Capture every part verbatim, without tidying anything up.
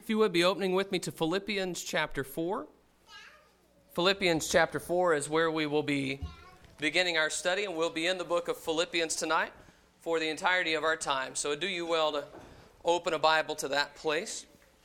If you would be opening with me to Philippians chapter four. Philippians chapter four is where we will be beginning our study, and we'll be in the book of Philippians tonight for the entirety of our time. So do you well to open a Bible to that place.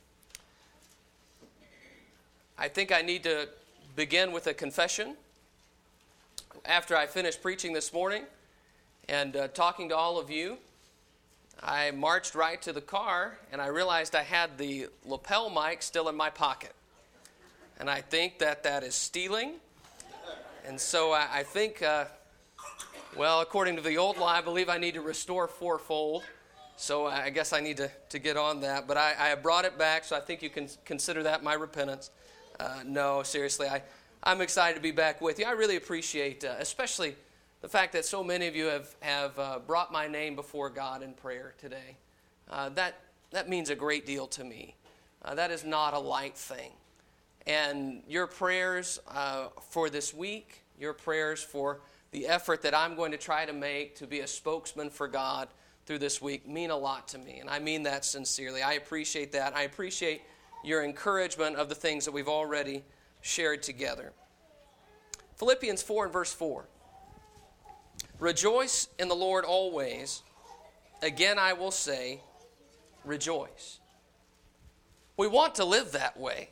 I think I need to begin with a confession. After I finished preaching this morning and uh, talking to all of you, I marched right to the car, and I realized I had the lapel mic still in my pocket. And I think that that is stealing. And so I, I think, uh, well, according to the old law, I believe I need to restore fourfold. So I guess I need to, to get on that. But I, I brought it back, so I think you can consider that my repentance. Uh, no, seriously, I, I'm excited to be back with you. I really appreciate, uh, especially the fact that so many of you have, have uh, brought my name before God in prayer today. Uh, that, that means a great deal to me. Uh, that is not a light thing. And your prayers uh, for this week, your prayers for the effort that I'm going to try to make to be a spokesman for God through this week mean a lot to me. And I mean that sincerely. I appreciate that. I appreciate your encouragement of the things that we've already shared together. Philippians four and verse four. Rejoice in the Lord always. Again, I will say, rejoice. We want to live that way,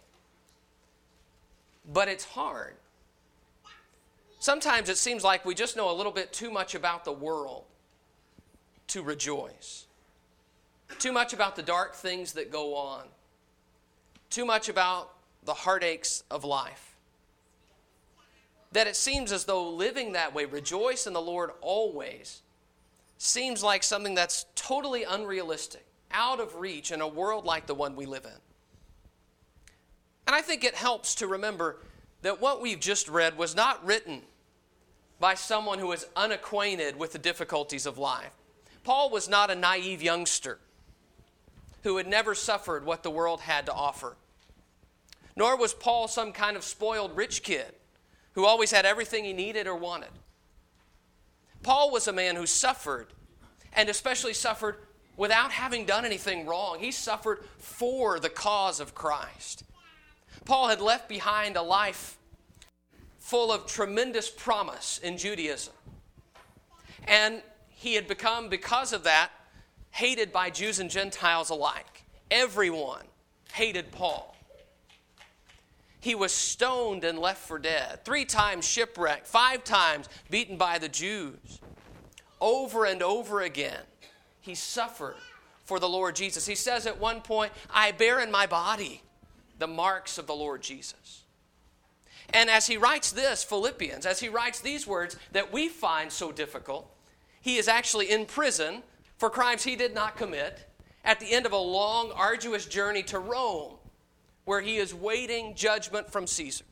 but it's hard. Sometimes it seems like we just know a little bit too much about the world to rejoice. Too much about the dark things that go on. Too much about the heartaches of life. That it seems as though living that way, rejoice in the Lord always, seems like something that's totally unrealistic, out of reach in a world like the one we live in. And I think it helps to remember that what we've just read was not written by someone who is unacquainted with the difficulties of life. Paul was not a naive youngster who had never suffered what the world had to offer. Nor was Paul some kind of spoiled rich kid who always had everything he needed or wanted. Paul was a man who suffered, and especially suffered without having done anything wrong. He suffered for the cause of Christ. Paul had left behind a life full of tremendous promise in Judaism. And he had become, because of that, hated by Jews and Gentiles alike. Everyone hated Paul. He was stoned and left for dead. Three times shipwrecked. Five times beaten by the Jews. Over and over again, he suffered for the Lord Jesus. He says at one point, I bear in my body the marks of the Lord Jesus. And as he writes this, Philippians, as he writes these words that we find so difficult, he is actually in prison for crimes he did not commit at the end of a long, arduous journey to Rome, where he is waiting judgment from Caesar.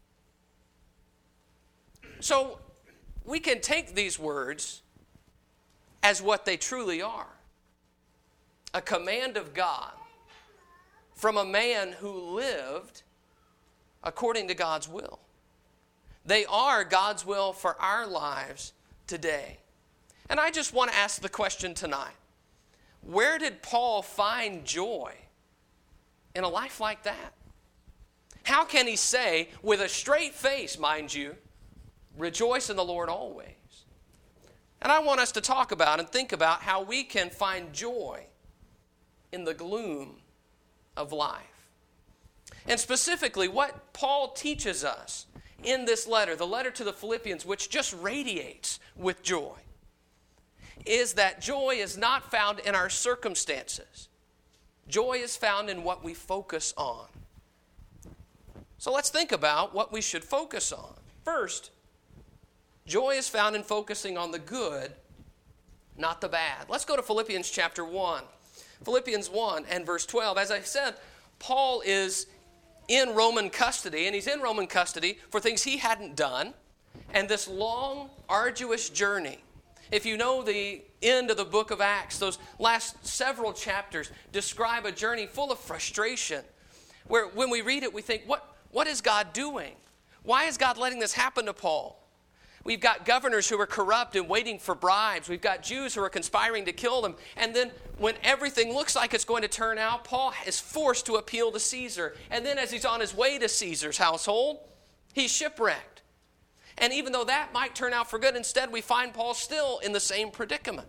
So we can take these words as what they truly are. A command of God from a man who lived according to God's will. They are God's will for our lives today. And I just want to ask the question tonight. Where did Paul find joy in a life like that? How can he say, with a straight face, mind you, rejoice in the Lord always? And I want us to talk about and think about how we can find joy in the gloom of life. And specifically, what Paul teaches us in this letter, the letter to the Philippians, which just radiates with joy, is that joy is not found in our circumstances. Joy is found in what we focus on. So let's think about what we should focus on. First, joy is found in focusing on the good, not the bad. Let's go to Philippians chapter one. Philippians one and verse twelve. As I said, Paul is in Roman custody, and he's in Roman custody for things he hadn't done, and this long, arduous journey. If you know the end of the book of Acts, those last several chapters describe a journey full of frustration, where when we read it, we think, what, what is God doing? Why is God letting this happen to Paul? We've got governors who are corrupt and waiting for bribes. We've got Jews who are conspiring to kill them. And then when everything looks like it's going to turn out, Paul is forced to appeal to Caesar. And then as he's on his way to Caesar's household, he's shipwrecked. And even though that might turn out for good, instead we find Paul still in the same predicament.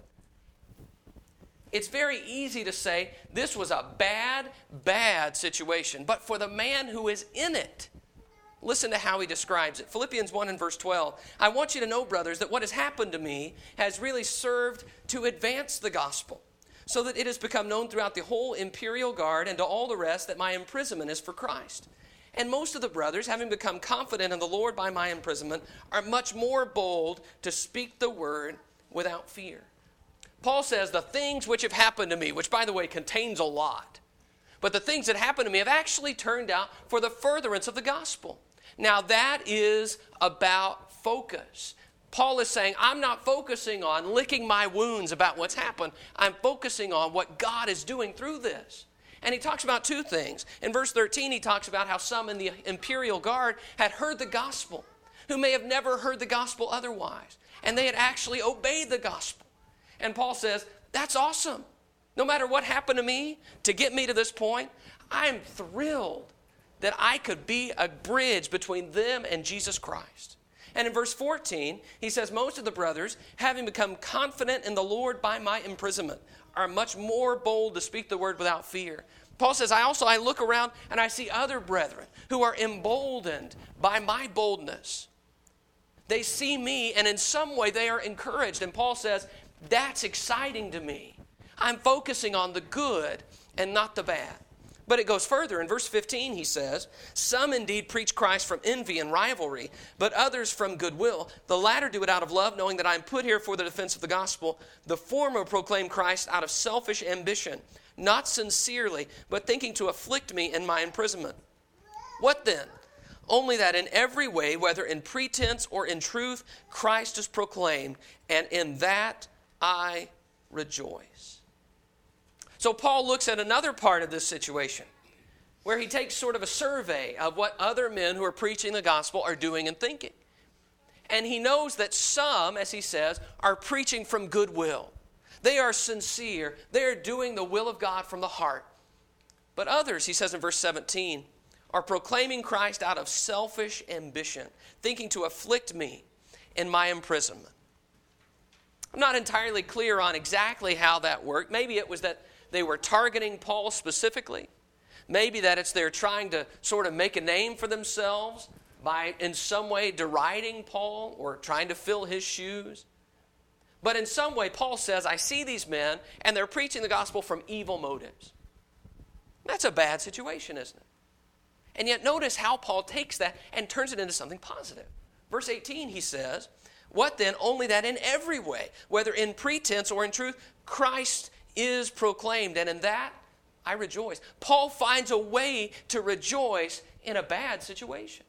It's very easy to say this was a bad, bad situation. But for the man who is in it, listen to how he describes it. Philippians one and verse twelve. I want you to know, brothers, that what has happened to me has really served to advance the gospel, so that it has become known throughout the whole imperial guard and to all the rest that my imprisonment is for Christ. And most of the brothers, having become confident in the Lord by my imprisonment, are much more bold to speak the word without fear. Paul says the things which have happened to me, which by the way contains a lot, but the things that happened to me have actually turned out for the furtherance of the gospel. Now that is about focus. Paul is saying, I'm not focusing on licking my wounds about what's happened. I'm focusing on what God is doing through this. And he talks about two things. In verse thirteen, he talks about how some in the imperial guard had heard the gospel, who may have never heard the gospel otherwise. And they had actually obeyed the gospel. And Paul says, that's awesome. No matter what happened to me to get me to this point, I'm thrilled that I could be a bridge between them and Jesus Christ. And in verse fourteen, he says, most of the brothers, having become confident in the Lord by my imprisonment, are much more bold to speak the word without fear. Paul says, I also, I look around and I see other brethren who are emboldened by my boldness. They see me and in some way they are encouraged. And Paul says, that's exciting to me. I'm focusing on the good and not the bad. But it goes further. In verse fifteen, he says, some indeed preach Christ from envy and rivalry, but others from goodwill. The latter do it out of love, knowing that I am put here for the defense of the gospel. The former proclaim Christ out of selfish ambition, not sincerely, but thinking to afflict me in my imprisonment. What then? Only that in every way, whether in pretense or in truth, Christ is proclaimed, and in that I rejoice. So Paul looks at another part of this situation where he takes sort of a survey of what other men who are preaching the gospel are doing and thinking. And he knows that some, as he says, are preaching from goodwill. They are sincere. They are doing the will of God from the heart. But others, he says in verse seventeen, are proclaiming Christ out of selfish ambition, thinking to afflict me in my imprisonment. I'm not entirely clear on exactly how that worked. Maybe it was that they were targeting Paul specifically. Maybe that it's they're trying to sort of make a name for themselves by in some way deriding Paul or trying to fill his shoes. But in some way, Paul says, I see these men and they're preaching the gospel from evil motives. That's a bad situation, isn't it? And yet notice how Paul takes that and turns it into something positive. Verse eighteen, he says, what then? Only that in every way, whether in pretense or in truth, Christ is proclaimed, and in that I rejoice. Paul finds a way to rejoice in a bad situation.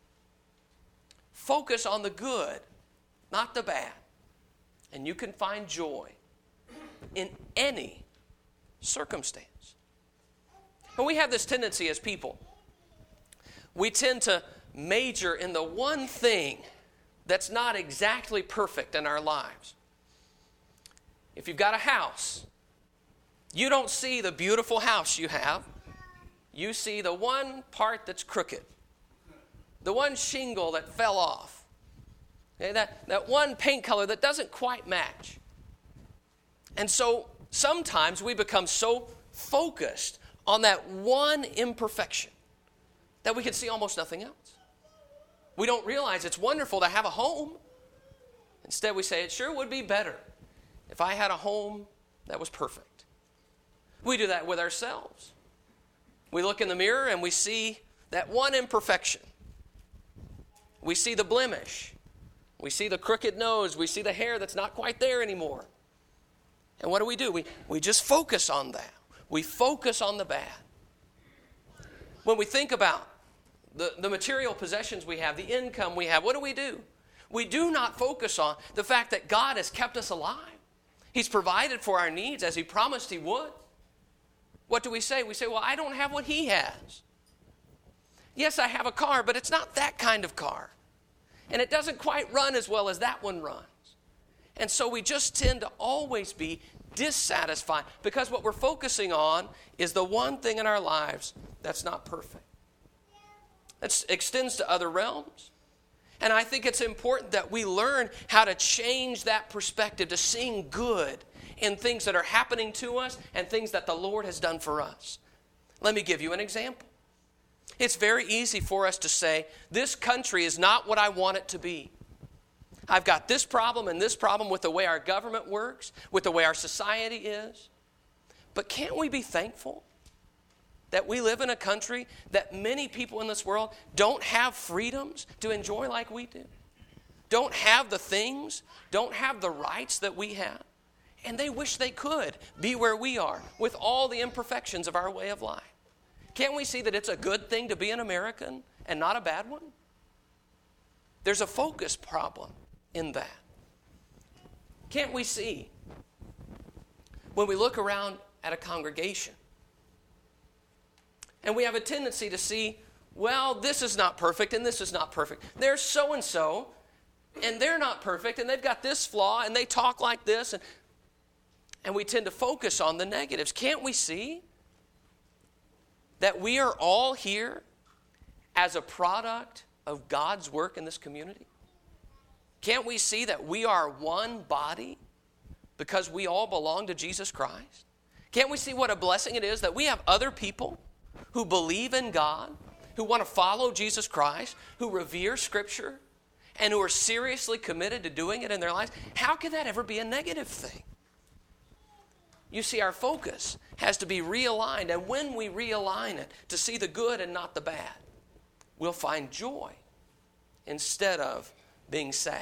Focus on the good, not the bad, and you can find joy in any circumstance. And we have this tendency as people. We tend to major in the one thing that's not exactly perfect in our lives. If you've got a house, you don't see the beautiful house you have. You see the one part that's crooked. The one shingle that fell off. Okay, that, that one paint color that doesn't quite match. And so sometimes we become so focused on that one imperfection that we can see almost nothing else. We don't realize it's wonderful to have a home. Instead, we say it sure would be better if I had a home that was perfect. We do that with ourselves. We look in the mirror and we see that one imperfection. We see the blemish. We see the crooked nose. We see the hair that's not quite there anymore. And what do we do? We, we just focus on that. We focus on the bad. When we think about the, the material possessions we have, the income we have, what do we do? We do not focus on the fact that God has kept us alive. He's provided for our needs as He promised He would. What do we say? We say, well, I don't have what he has. Yes, I have a car, but it's not that kind of car. And it doesn't quite run as well as that one runs. And so we just tend to always be dissatisfied because what we're focusing on is the one thing in our lives that's not perfect. That extends to other realms. And I think it's important that we learn how to change that perspective to seeing good in things that are happening to us and things that the Lord has done for us. Let me give you an example. It's very easy for us to say, this country is not what I want it to be. I've got this problem and this problem with the way our government works, with the way our society is. But can't we be thankful that we live in a country that many people in this world don't have freedoms to enjoy like we do? Don't have the things, don't have the rights that we have. And they wish they could be where we are with all the imperfections of our way of life. Can't we see that it's a good thing to be an American and not a bad one? There's a focus problem in that. Can't we see when we look around at a congregation and we have a tendency to see, well, this is not perfect and this is not perfect. There's so-and-so and they're not perfect and they've got this flaw and they talk like this, and, and we tend to focus on the negatives. Can't we see that we are all here as a product of God's work in this community? Can't we see that we are one body because we all belong to Jesus Christ? Can't we see what a blessing it is that we have other people who believe in God, who want to follow Jesus Christ, who revere Scripture, and who are seriously committed to doing it in their lives? How can that ever be a negative thing? You see, our focus has to be realigned, and when we realign it to see the good and not the bad, we'll find joy instead of being sad.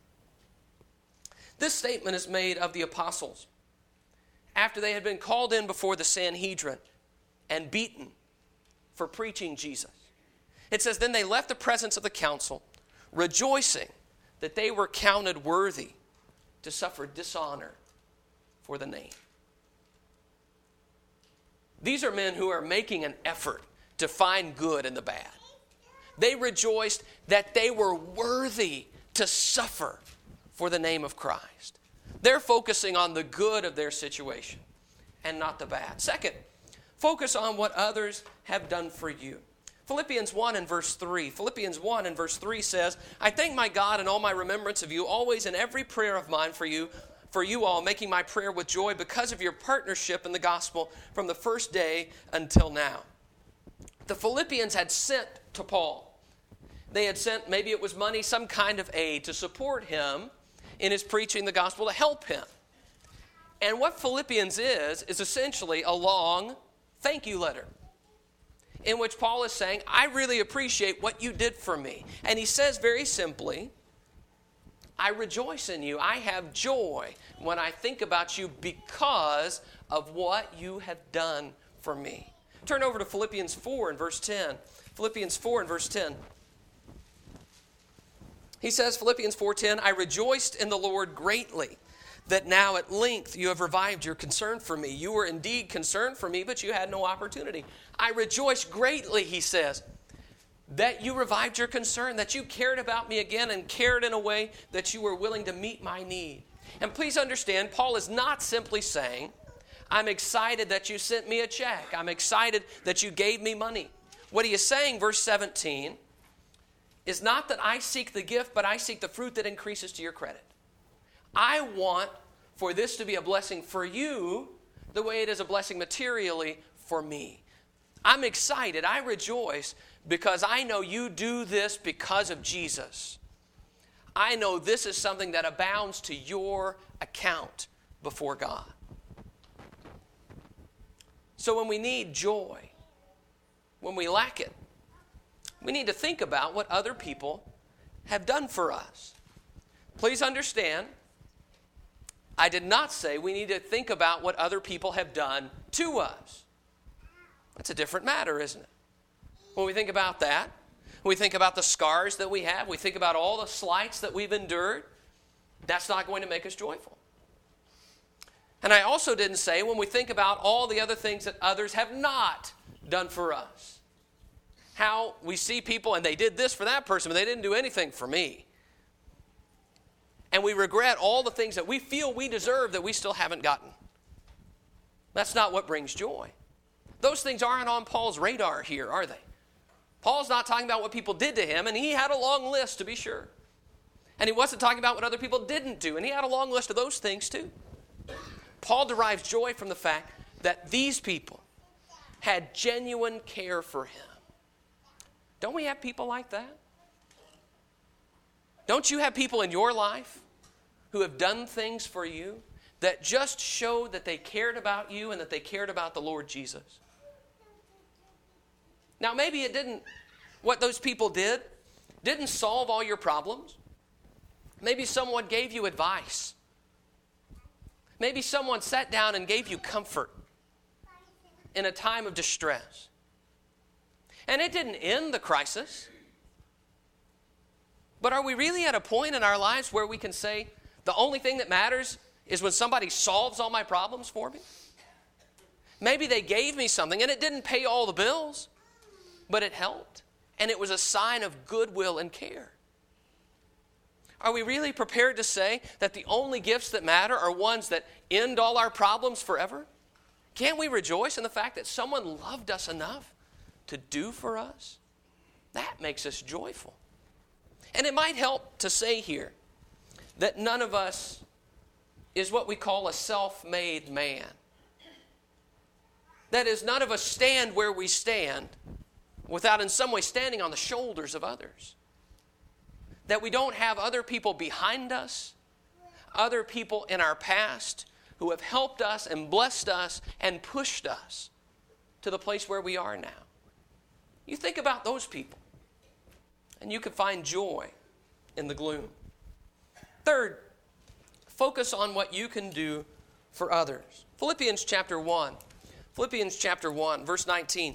This statement is made of the apostles after they had been called in before the Sanhedrin and beaten for preaching Jesus. It says, then they left the presence of the council, rejoicing that they were counted worthy to suffer dishonor for the name. These are men who are making an effort to find good in the bad. They rejoiced that they were worthy to suffer for the name of Christ. They're focusing on the good of their situation and not the bad. Second, focus on what others have done for you. Philippians one and verse three. Philippians one and verse three says, I thank my God in all my remembrance of you, always in every prayer of mine for you, for you all, making my prayer with joy because of your partnership in the gospel from the first day until now. The Philippians had sent to Paul. They had sent, maybe it was money, some kind of aid to support him in his preaching the gospel, to help him. And what Philippians is, is essentially a long thank you letter in which Paul is saying, I really appreciate what you did for me. And he says very simply, I rejoice in you. I have joy when I think about you because of what you have done for me. Turn over to Philippians four and verse ten. Philippians four and verse ten. He says, Philippians four ten, I rejoiced in the Lord greatly that now at length you have revived your concern for me. You were indeed concerned for me, but you had no opportunity. I rejoice greatly, he says, that you revived your concern, that you cared about me again and cared in a way that you were willing to meet my need. And please understand, Paul is not simply saying, I'm excited that you sent me a check. I'm excited that you gave me money. What he is saying, verse seventeen, is not that I seek the gift, but I seek the fruit that increases to your credit. I want for this to be a blessing for you the way it is a blessing materially for me. I'm excited. I rejoice because I know you do this because of Jesus. I know this is something that abounds to your account before God. So when we need joy, when we lack it, we need to think about what other people have done for us. Please understand, I did not say we need to think about what other people have done to us. That's a different matter, isn't it? When we think about that, we think about the scars that we have, we think about all the slights that we've endured, that's not going to make us joyful. And I also didn't say when we think about all the other things that others have not done for us. How we see people and they did this for that person, but they didn't do anything for me. And we regret all the things that we feel we deserve that we still haven't gotten. That's not what brings joy. Those things aren't on Paul's radar here, are they? Paul's not talking about what people did to him, and he had a long list to be sure. And he wasn't talking about what other people didn't do, and he had a long list of those things too. Paul derives joy from the fact that these people had genuine care for him. Don't we have people like that? Don't you have people in your life who have done things for you that just showed that they cared about you and that they cared about the Lord Jesus? Now, maybe it didn't, what those people did didn't solve all your problems. Maybe someone gave you advice. Maybe someone sat down and gave you comfort in a time of distress. And it didn't end the crisis. But are we really at a point in our lives where we can say, the only thing that matters is when somebody solves all my problems for me? Maybe they gave me something and it didn't pay all the bills, but it helped. And it was a sign of goodwill and care. Are we really prepared to say that the only gifts that matter are ones that end all our problems forever? Can't we rejoice in the fact that someone loved us enough to do for us? That makes us joyful. And it might help to say here that none of us is what we call a self-made man. That is, none of us stand where we stand without in some way standing on the shoulders of others. That we don't have other people behind us, other people in our past who have helped us and blessed us and pushed us to the place where we are now. You think about those people, and you can find joy in the gloom. Third, focus on what you can do for others. Philippians chapter one. Philippians chapter one, verse nineteen.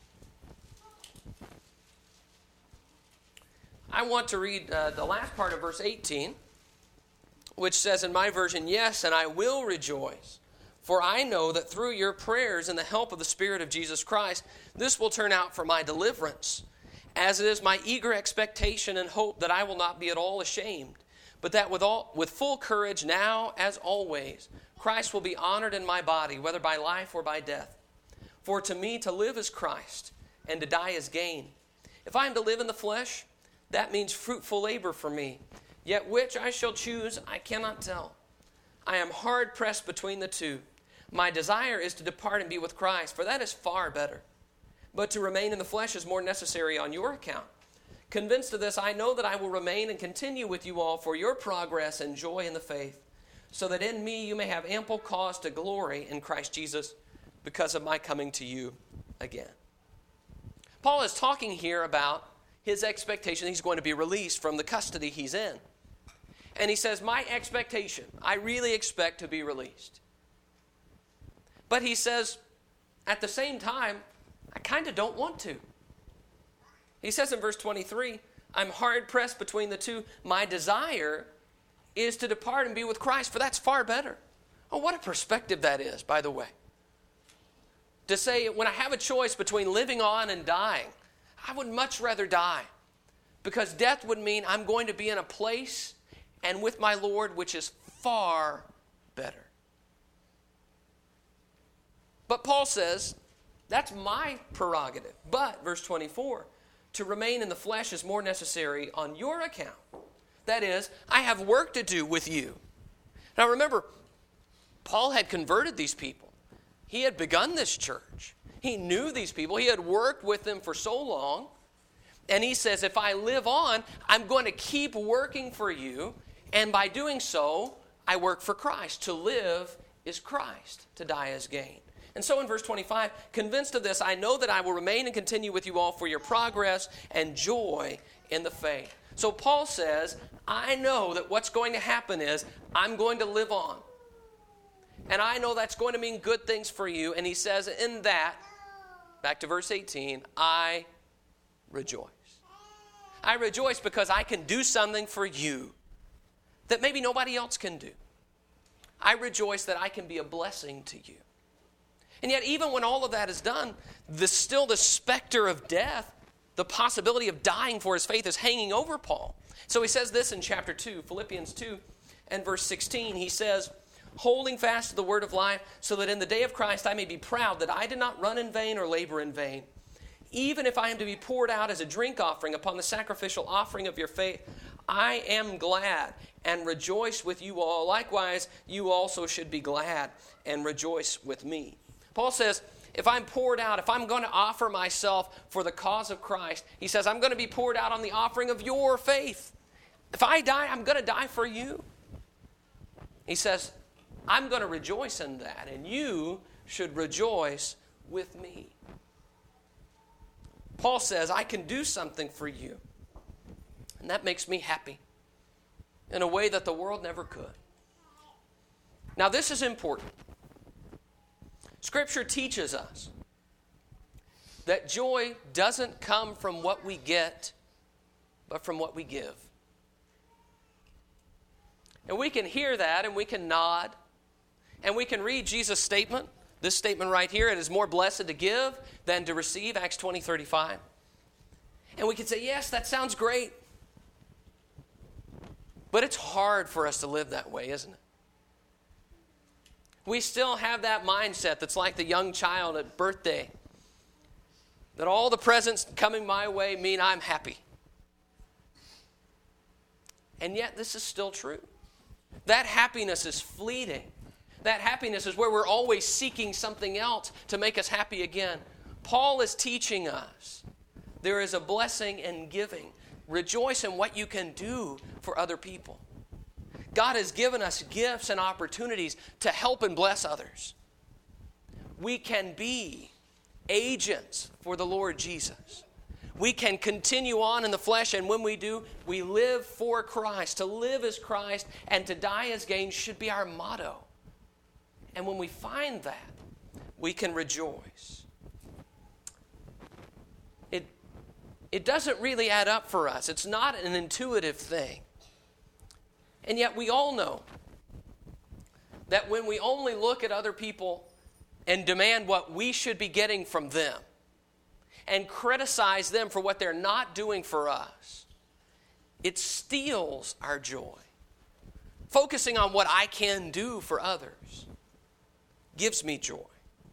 I want to read uh, the last part of verse eighteen, which says in my version, "Yes, and I will rejoice, for I know that through your prayers and the help of the Spirit of Jesus Christ, this will turn out for my deliverance, as it is my eager expectation and hope that I will not be at all ashamed, but that with all with full courage now as always, Christ will be honored in my body, whether by life or by death. For to me to live is Christ, and to die is gain. If I am to live in the flesh, that means fruitful labor for me. Yet which I shall choose, I cannot tell. I am hard pressed between the two. My desire is to depart and be with Christ, for that is far better. But to remain in the flesh is more necessary on your account. Convinced of this, I know that I will remain and continue with you all for your progress and joy in the faith, so that in me you may have ample cause to glory in Christ Jesus because of my coming to you again." Paul is talking here about his expectation he's going to be released from the custody he's in. And he says, my expectation, I really expect to be released. But he says, at the same time, I kind of don't want to. He says in verse twenty-three, I'm hard pressed between the two. My desire is to depart and be with Christ, for that's far better. Oh, what a perspective that is, by the way. To say, when I have a choice between living on and dying, I would much rather die, because death would mean I'm going to be in a place and with my Lord which is far better. But Paul says, that's my prerogative. But, verse twenty-four, to remain in the flesh is more necessary on your account. That is, I have work to do with you. Now remember, Paul had converted these people. He had begun this church. He knew these people. He had worked with them for so long. And he says, if I live on, I'm going to keep working for you. And by doing so, I work for Christ. To live is Christ. To die is gain. And so in verse twenty-five, convinced of this, I know that I will remain and continue with you all for your progress and joy in the faith. So Paul says, I know that what's going to happen is I'm going to live on. And I know that's going to mean good things for you. And he says in that, back to verse eighteen, I rejoice. I rejoice because I can do something for you that maybe nobody else can do. I rejoice that I can be a blessing to you. And yet, even when all of that is done, the, still the specter of death, the possibility of dying for his faith is hanging over Paul. So he says this in chapter two, Philippians two. and verse sixteen, he says, holding fast to the word of life, so that in the day of Christ I may be proud that I did not run in vain or labor in vain. Even if I am to be poured out as a drink offering upon the sacrificial offering of your faith, I am glad and rejoice with you all. Likewise, you also should be glad and rejoice with me. Paul says, if I'm poured out, if I'm going to offer myself for the cause of Christ, he says, I'm going to be poured out on the offering of your faith. If I die, I'm going to die for you. He says, I'm going to rejoice in that, and you should rejoice with me. Paul says, I can do something for you, and that makes me happy in a way that the world never could. Now, this is important. Scripture teaches us that joy doesn't come from what we get, but from what we give. And we can hear that, and we can nod, and we can read Jesus' statement, this statement right here, it is more blessed to give than to receive, Acts twenty thirty-five. And we can say, yes, that sounds great. But it's hard for us to live that way, isn't it? We still have that mindset that's like the young child at birthday, that all the presents coming my way mean I'm happy. And yet this is still true. That happiness is fleeting. That happiness is where we're always seeking something else to make us happy again. Paul is teaching us there is a blessing in giving. Rejoice in what you can do for other people. God has given us gifts and opportunities to help and bless others. We can be agents for the Lord Jesus. We can continue on in the flesh, and when we do, we live for Christ. To live as Christ and to die as gain should be our motto. And when we find that, we can rejoice. It, it doesn't really add up for us. It's not an intuitive thing. And yet we all know that when we only look at other people and demand what we should be getting from them and criticize them for what they're not doing for us, it steals our joy. Focusing on what I can do for others gives me joy.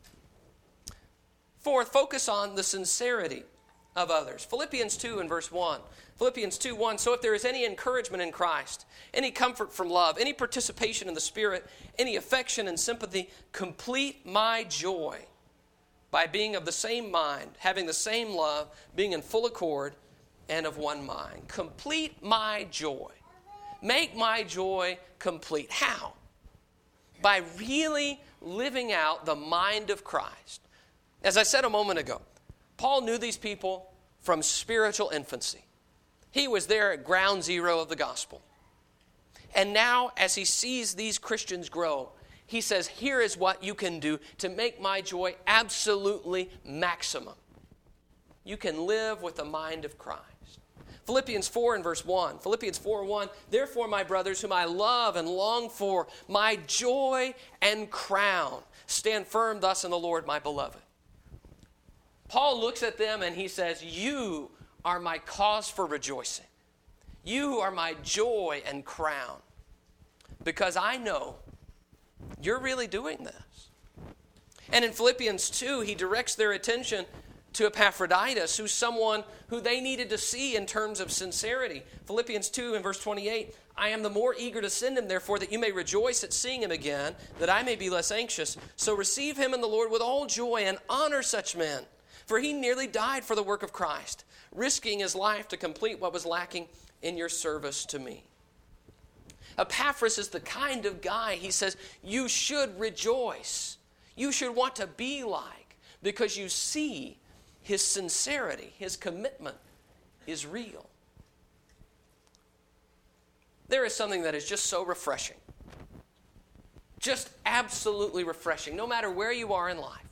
Fourth, focus on the sincerity of others. Philippians two and verse one. Philippians two one, so if there is any encouragement in Christ, any comfort from love, any participation in the Spirit, any affection and sympathy, complete my joy by being of the same mind, having the same love, being in full accord, and of one mind. Complete my joy. Make my joy complete. How? By really living out the mind of Christ. As I said a moment ago, Paul knew these people from spiritual infancy. He was there at ground zero of the gospel. And now, as he sees these Christians grow, he says, here is what you can do to make my joy absolutely maximum. You can live with the mind of Christ. Philippians four and verse one. Philippians four and one, therefore, my brothers, whom I love and long for, my joy and crown, stand firm thus in the Lord, my beloved. Paul looks at them and he says, you are my cause for rejoicing. You are my joy and crown. Because I know you're really doing this. And in Philippians two, he directs their attention to Epaphroditus, who's someone who they needed to see in terms of sincerity. Philippians two and verse twenty-eight, I am the more eager to send him, therefore, that you may rejoice at seeing him again, that I may be less anxious. So receive him in the Lord with all joy and honor such men. For he nearly died for the work of Christ, risking his life to complete what was lacking in your service to me. Epaphras is the kind of guy, he says, you should rejoice. You should want to be like, because you see his sincerity, his commitment is real. There is something that is just so refreshing. Just absolutely refreshing, no matter where you are in life,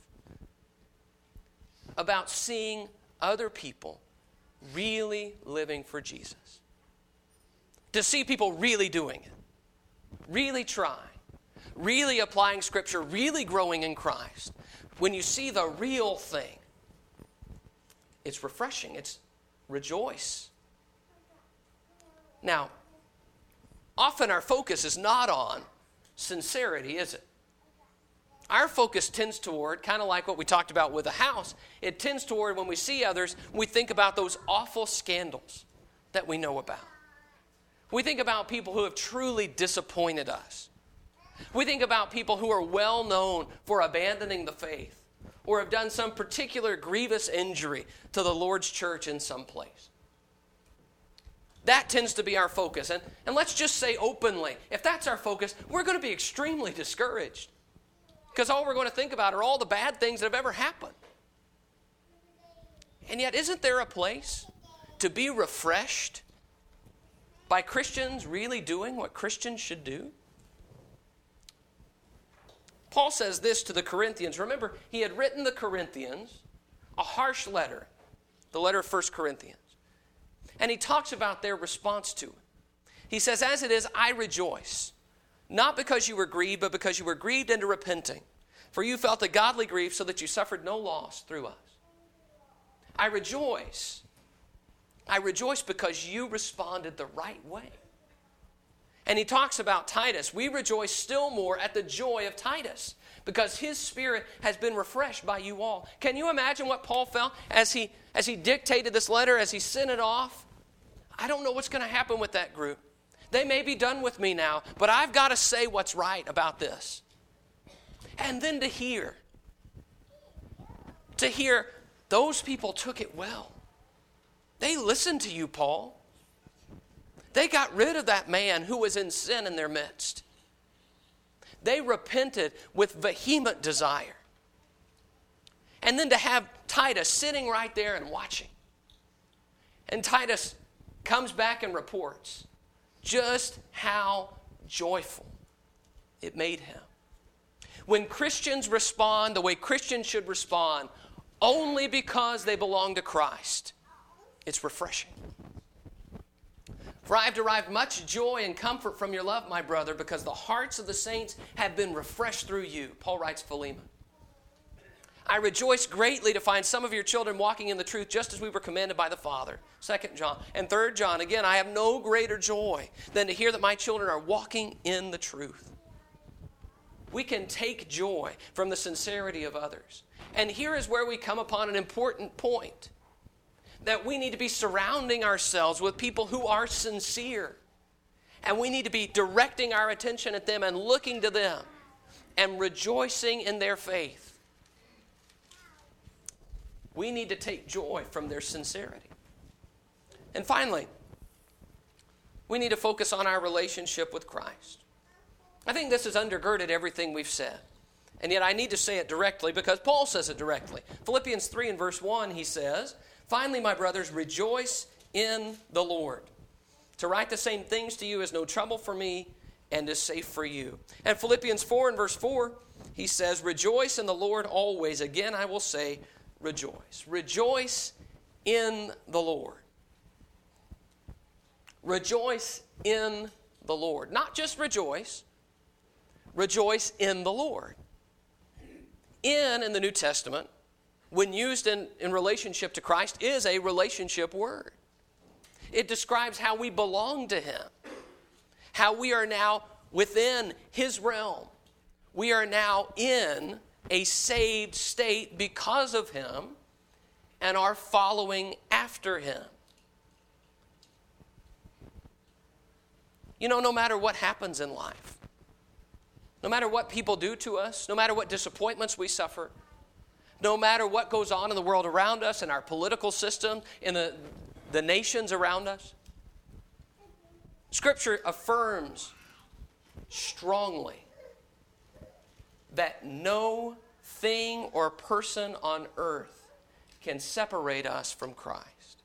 about seeing other people really living for Jesus. To see people really doing it, really trying, really applying Scripture, really growing in Christ. When you see the real thing, it's refreshing. It's rejoice. Now, often our focus is not on sincerity, is it? Our focus tends toward, kind of like what we talked about with a house, it tends toward when we see others, we think about those awful scandals that we know about. We think about people who have truly disappointed us. We think about people who are well known for abandoning the faith or have done some particular grievous injury to the Lord's church in some place. That tends to be our focus. And, and let's just say openly, if that's our focus, we're going to be extremely discouraged. Because all we're going to think about are all the bad things that have ever happened. And yet, isn't there a place to be refreshed by Christians really doing what Christians should do? Paul says this to the Corinthians. Remember, he had written the Corinthians a harsh letter, the letter of First Corinthians. And he talks about their response to it. He says, as it is, I rejoice, not because you were grieved, but because you were grieved into repenting. For you felt a godly grief so that you suffered no loss through us. I rejoice. I rejoice because you responded the right way. And he talks about Titus. We rejoice still more at the joy of Titus because his spirit has been refreshed by you all. Can you imagine what Paul felt as he, as he dictated this letter, as he sent it off? I don't know what's going to happen with that group. They may be done with me now, but I've got to say what's right about this. And then to hear, to hear those people took it well. They listened to you, Paul. They got rid of that man who was in sin in their midst. They repented with vehement desire. And then to have Titus sitting right there and watching. And Titus comes back and reports just how joyful it made him. When Christians respond the way Christians should respond, only because they belong to Christ, it's refreshing. For I have derived much joy and comfort from your love, my brother, because the hearts of the saints have been refreshed through you. Paul writes Philemon. I rejoice greatly to find some of your children walking in the truth just as we were commanded by the Father. Second John. And Third John, again, I have no greater joy than to hear that my children are walking in the truth. We can take joy from the sincerity of others. And here is where we come upon an important point. That we need to be surrounding ourselves with people who are sincere. And we need to be directing our attention at them and looking to them and rejoicing in their faith. We need to take joy from their sincerity. And finally, we need to focus on our relationship with Christ. I think this has undergirded everything we've said. And yet I need to say it directly because Paul says it directly. Philippians three and verse one, he says, finally, my brothers, rejoice in the Lord. To write the same things to you is no trouble for me and is safe for you. And Philippians four and verse four, he says, rejoice in the Lord always. Again, I will say, rejoice. Rejoice in the Lord. Rejoice in the Lord. Not just rejoice. Rejoice in the Lord. In, in the New Testament, when used in, in relationship to Christ, is a relationship word. It describes how we belong to Him. How we are now within His realm. We are now in a saved state because of Him and are following after Him. You know, no matter what happens in life, no matter what people do to us, no matter what disappointments we suffer, no matter what goes on in the world around us, in our political system, in the, the nations around us, Scripture affirms strongly that no thing or person on earth can separate us from Christ.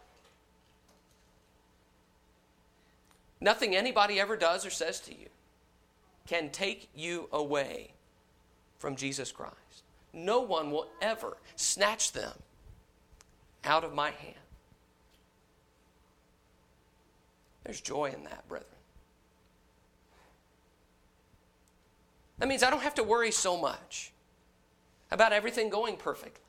Nothing anybody ever does or says to you can take you away from Jesus Christ. No one will ever snatch them out of my hand. There's joy in that, brethren. That means I don't have to worry so much about everything going perfectly.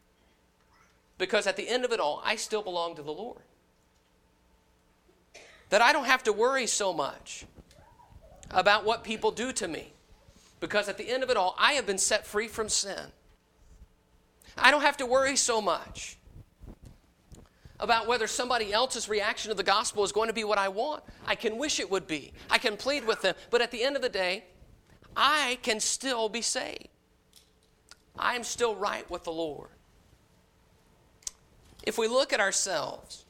Because at the end of it all, I still belong to the Lord. That I don't have to worry so much about what people do to me. Because at the end of it all, I have been set free from sin. I don't have to worry so much about whether somebody else's reaction to the gospel is going to be what I want. I can wish it would be. I can plead with them. But at the end of the day, I can still be saved. I am still right with the Lord. If we look at ourselves,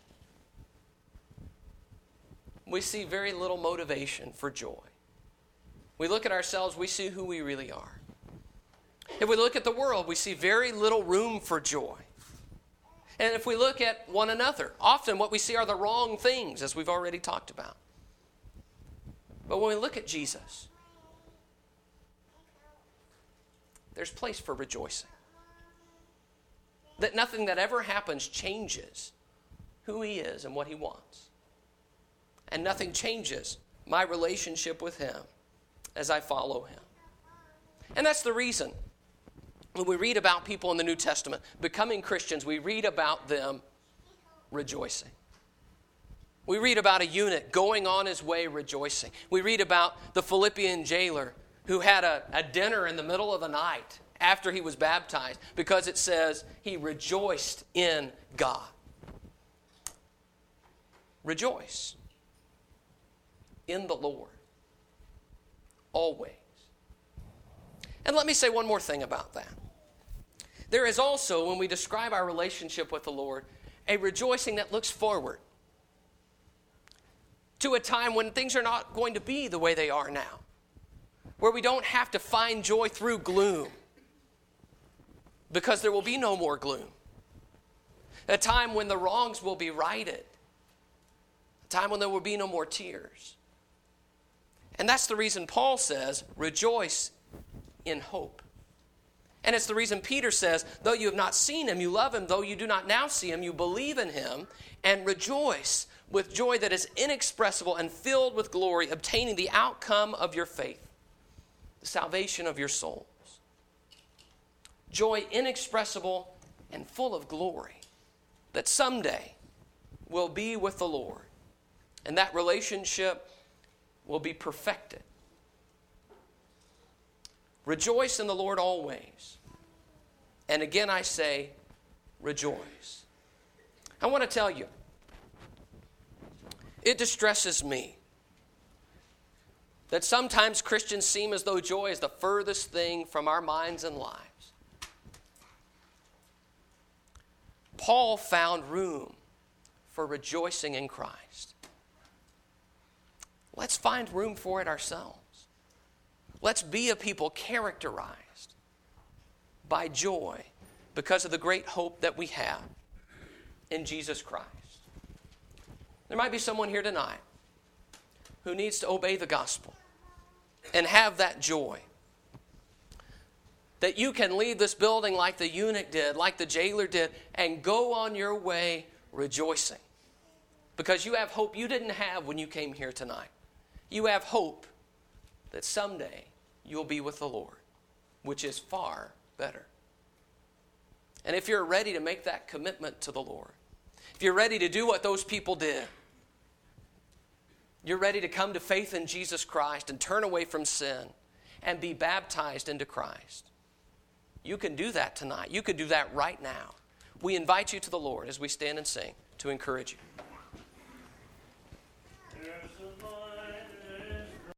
we see very little motivation for joy. We look at ourselves, we see who we really are. If we look at the world, we see very little room for joy. And if we look at one another, often what we see are the wrong things, as we've already talked about. But when we look at Jesus, there's place for rejoicing. That nothing that ever happens changes who he is and what he wants. And nothing changes my relationship with him as I follow him. And that's the reason when we read about people in the New Testament becoming Christians, we read about them rejoicing. We read about a eunuch going on his way rejoicing. We read about the Philippian jailer who had a, a dinner in the middle of the night after he was baptized because it says he rejoiced in God. Rejoice in the Lord always. And let me say one more thing about that. There is also, when we describe our relationship with the Lord, a rejoicing that looks forward to a time when things are not going to be the way they are now, where we don't have to find joy through gloom, because there will be no more gloom. A time when the wrongs will be righted. A time when there will be no more tears. And that's the reason Paul says, rejoice in hope. And it's the reason Peter says, though you have not seen him, you love him. Though you do not now see him, you believe in him and rejoice with joy that is inexpressible and filled with glory, obtaining the outcome of your faith, the salvation of your souls. Joy inexpressible and full of glory that someday will be with the Lord. And that relationship will be perfected. Rejoice in the Lord always. And again I say, rejoice. I want to tell you, it distresses me that sometimes Christians seem as though joy is the furthest thing from our minds and lives. Paul found room for rejoicing in Christ. Let's find room for it ourselves. Let's be a people characterized by joy because of the great hope that we have in Jesus Christ. There might be someone here tonight who needs to obey the gospel and have that joy. That you can leave this building like the eunuch did, like the jailer did, and go on your way rejoicing. Because you have hope you didn't have when you came here tonight. You have hope that someday you'll be with the Lord, which is far better. And if you're ready to make that commitment to the Lord, if you're ready to do what those people did, you're ready to come to faith in Jesus Christ and turn away from sin and be baptized into Christ, you can do that tonight. You can do that right now. We invite you to the Lord as we stand and sing to encourage you.